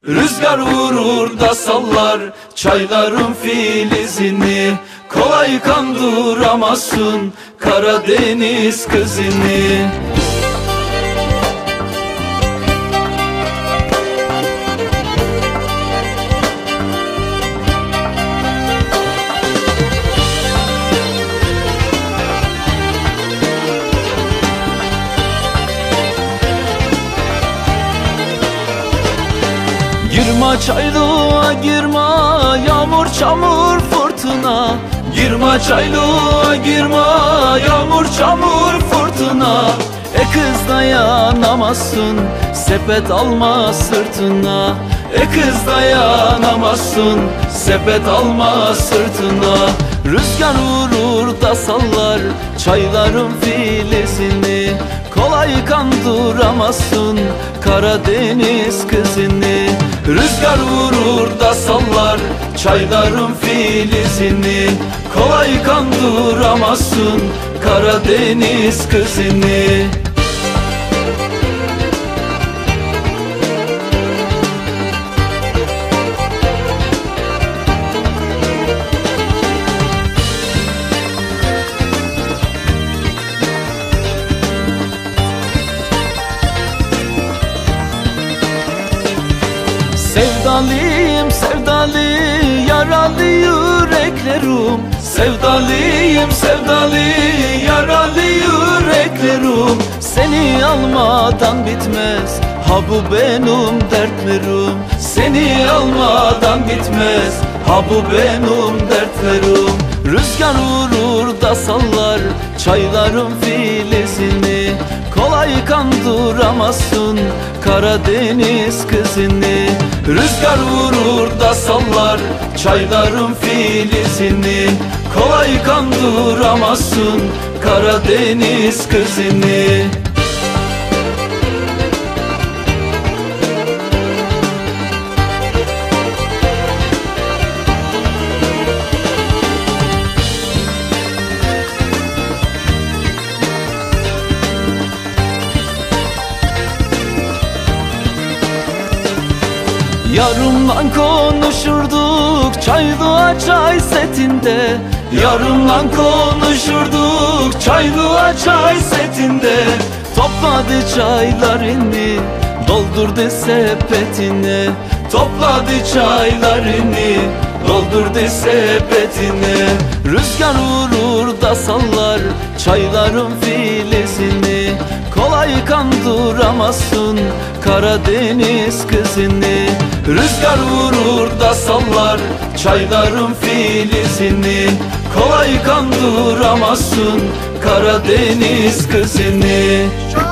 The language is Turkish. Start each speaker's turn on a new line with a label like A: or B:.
A: Rüzgar vurur da sallar çayların filizini. Kolay kandıramazsın Karadeniz kızını. Girme çaylığa girme, yağmur çamur fırtına. Girme çaylığa girme, yağmur çamur fırtına. Kız dayanamazsın, sepet alma sırtına. Kız dayanamazsın, sepet alma sırtına. Rüzgar vurur da sallar çayların filizini. Kolay kandıramazsın Karadeniz kızını. Rüzgar vurur da sallar çayların filizini. Kolay kandıramazsın Karadeniz kızını. Sevdalıyım sevdalı yaralı yüreklerim. Sevdalıyım sevdalı yaralı yüreklerim. Seni almadan bitmez ha bu benim dertlerim. Seni almadan bitmez ha bu benim dertlerim. Rüzgar vurur da sallar çayların filizini. Kolay kandıramazsın Karadeniz kızını. Rüzgar vurur da sallar çayların filizini. Kolay kandıramazsın Karadeniz kızını. Yarımdan konuşurduk çaylığa çay setinde. Yarımdan konuşurduk çaylığa çay setinde. Topladı çaylarını, doldurdu sepetine. Topladı çaylarını, doldurdu sepetine. Rüzgar vurur da sallar çayların filizini. Kolay kandıramazsın Karadeniz kızını. Rüzgar vurur da sallar çayların filizini. Kolay kandıramazsın Karadeniz kızını.